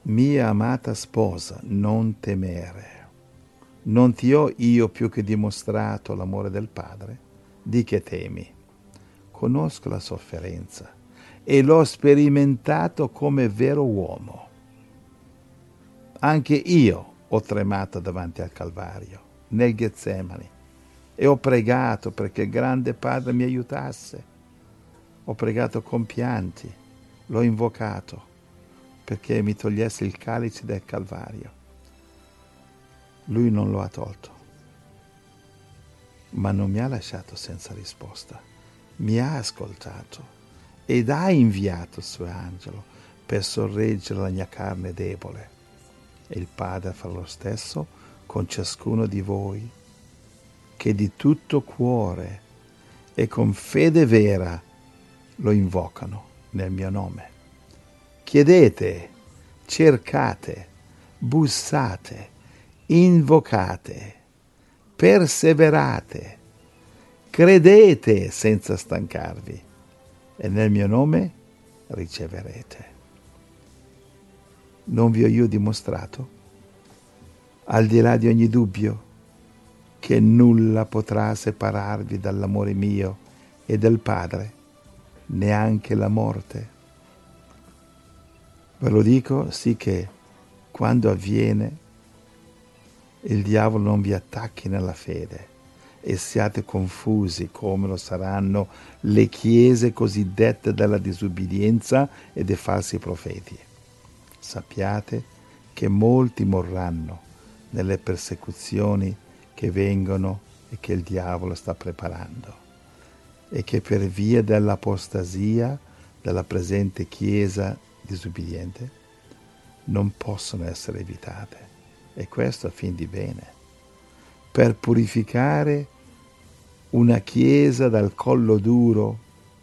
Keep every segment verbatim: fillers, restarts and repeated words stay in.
Mia amata sposa, non temere. Non ti ho io più che dimostrato l'amore del Padre? Di che temi? Conosco la sofferenza e l'ho sperimentato come vero uomo. Anche io ho tremato davanti al Calvario, nel Getsemani, e ho pregato perché il grande Padre mi aiutasse. Ho pregato con pianti, l'ho invocato perché mi togliesse il calice del Calvario. Lui non lo ha tolto, ma non mi ha lasciato senza risposta. Mi ha ascoltato ed ha inviato il suo angelo per sorreggere la mia carne debole. E il Padre farà lo stesso con ciascuno di voi, che di tutto cuore e con fede vera lo invocano nel mio nome. Chiedete, cercate, bussate, invocate, perseverate, credete senza stancarvi e nel mio nome riceverete. Non vi ho io dimostrato, al di là di ogni dubbio, che nulla potrà separarvi dall'amore mio e del Padre, neanche la morte. Ve lo dico sì che quando avviene il diavolo non vi attacchi nella fede e siate confusi come lo saranno le chiese cosiddette della disubbidienza e dei falsi profeti. Sappiate che molti morranno nelle persecuzioni che vengono e che il diavolo sta preparando, e che per via dell'apostasia della presente chiesa disubbidiente non possono essere evitate, e questo a fin di bene, per purificare una chiesa dal collo duro,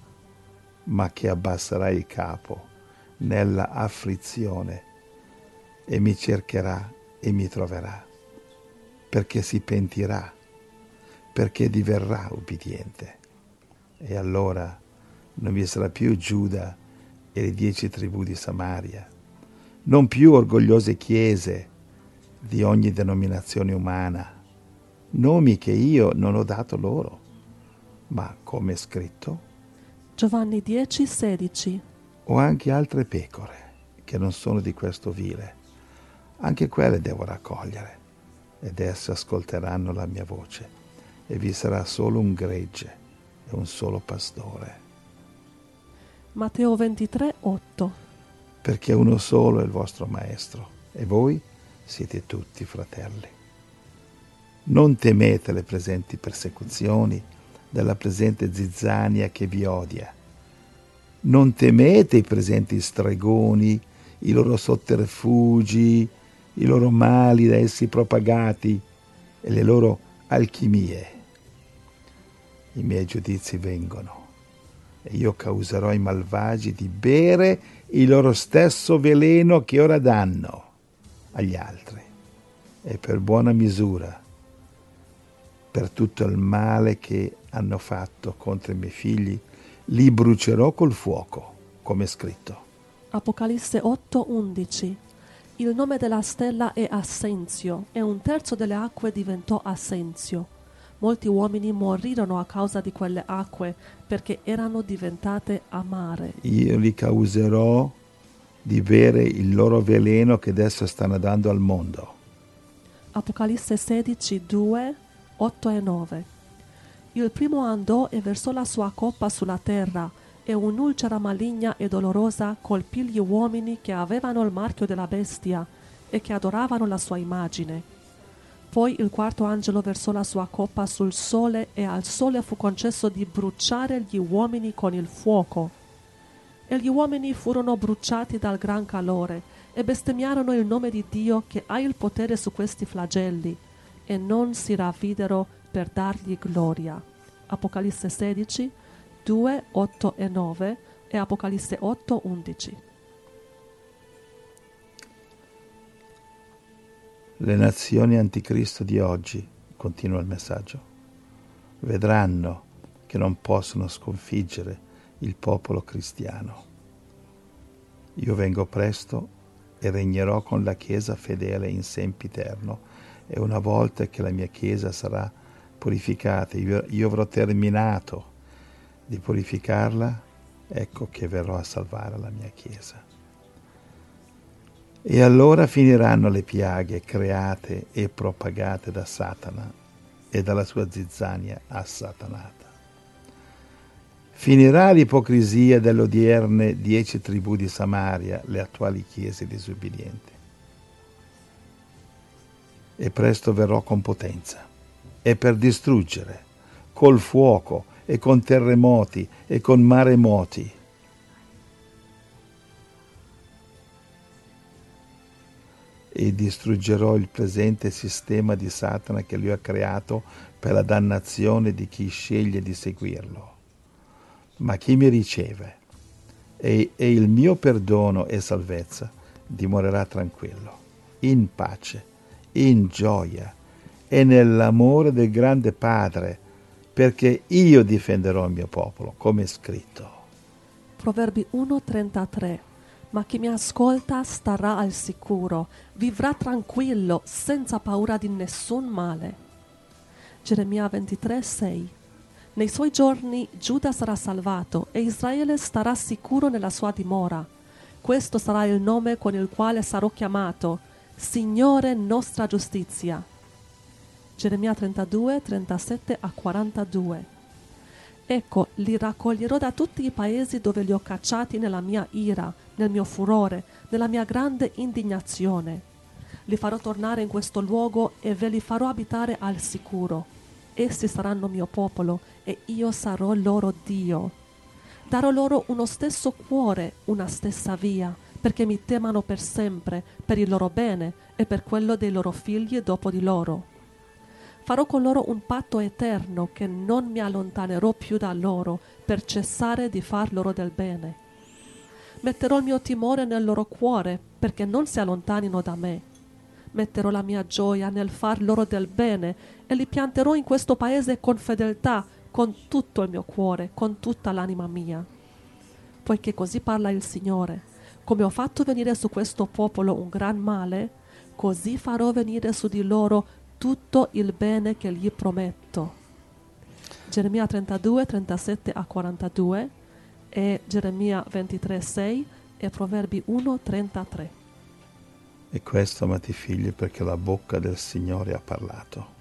ma che abbasserà il capo nella afflizione e mi cercherà e mi troverà, perché si pentirà, perché diverrà ubbidiente. E allora non vi sarà più Giuda e le dieci tribù di Samaria, non più orgogliose chiese di ogni denominazione umana, nomi che io non ho dato loro, ma come è scritto, Giovanni dieci sedici. ho anche altre pecore che non sono di questo vile, anche quelle devo raccogliere, ed esse ascolteranno la mia voce, e vi sarà solo un gregge e un solo pastore. Matteo ventitré otto. Perché uno solo è il vostro maestro, e voi siete tutti fratelli. Non temete le presenti persecuzioni della presente zizzania che vi odia. Non temete i presenti stregoni, i loro sotterfugi, i loro mali da essi propagati e le loro alchimie. I miei giudizi vengono e io causerò ai malvagi di bere il loro stesso veleno che ora danno agli altri, e per buona misura, per tutto il male che hanno fatto contro i miei figli, li brucerò col fuoco, come è scritto. Apocalisse otto undici. Il nome della stella è Assenzio, e un terzo delle acque diventò Assenzio. Molti uomini morirono a causa di quelle acque, perché erano diventate amare. Io li causerò di bere il loro veleno che adesso stanno dando al mondo. Apocalisse sedici due, otto e nove. Il primo andò e versò la sua coppa sulla terra, e un'ulcera maligna e dolorosa colpì gli uomini che avevano il marchio della bestia e che adoravano la sua immagine. Poi il quarto angelo versò la sua coppa sul sole, e al sole fu concesso di bruciare gli uomini con il fuoco. E gli uomini furono bruciati dal gran calore, e bestemmiarono il nome di Dio che ha il potere su questi flagelli, e non si ravvidero per dargli gloria. Apocalisse sedici, due, otto e nove e Apocalisse otto undici. Le nazioni anticristo di oggi, continua il messaggio, vedranno che non possono sconfiggere il popolo cristiano. Io vengo presto e regnerò con la Chiesa fedele in sempiterno, e una volta che la mia Chiesa sarà purificata, io, io avrò terminato di purificarla, ecco che verrò a salvare la mia Chiesa. E allora finiranno le piaghe create e propagate da Satana e dalla sua zizzania assatanata. Finirà l'ipocrisia delle odierne dieci tribù di Samaria, le attuali chiese disubbidienti. E presto verrò con potenza, e per distruggere, col fuoco, e con terremoti, e con maremoti. E distruggerò il presente sistema di Satana che lui ha creato per la dannazione di chi sceglie di seguirlo. Ma chi mi riceve e, e il mio perdono e salvezza dimorerà tranquillo, in pace, in gioia e nell'amore del grande Padre, perché io difenderò il mio popolo, come è scritto. Proverbi uno trentatré. Ma chi mi ascolta starà al sicuro, vivrà tranquillo, senza paura di nessun male. Geremia ventitré sei. Nei suoi giorni Giuda sarà salvato e Israele starà sicuro nella sua dimora. Questo sarà il nome con il quale sarò chiamato, Signore nostra giustizia. Geremia trentadue trentasette a quarantadue. Ecco, li raccoglierò da tutti i paesi dove li ho cacciati nella mia ira, nel mio furore, nella mia grande indignazione. Li farò tornare in questo luogo e ve li farò abitare al sicuro. Essi saranno mio popolo e io sarò loro Dio. Darò loro uno stesso cuore, una stessa via, perché mi temano per sempre, per il loro bene e per quello dei loro figli dopo di loro. Farò con loro un patto eterno che non mi allontanerò più da loro per cessare di far loro del bene. Metterò il mio timore nel loro cuore perché non si allontanino da me. Metterò la mia gioia nel far loro del bene e li pianterò in questo paese con fedeltà, con tutto il mio cuore, con tutta l'anima mia. Poiché così parla il Signore, come ho fatto venire su questo popolo un gran male, così farò venire su di loro tutto il bene che gli prometto. Geremia trentadue trentasette a quarantadue e Geremia ventitré sei e Proverbi uno trentatré. E questo, amati figli, perché la bocca del Signore ha parlato.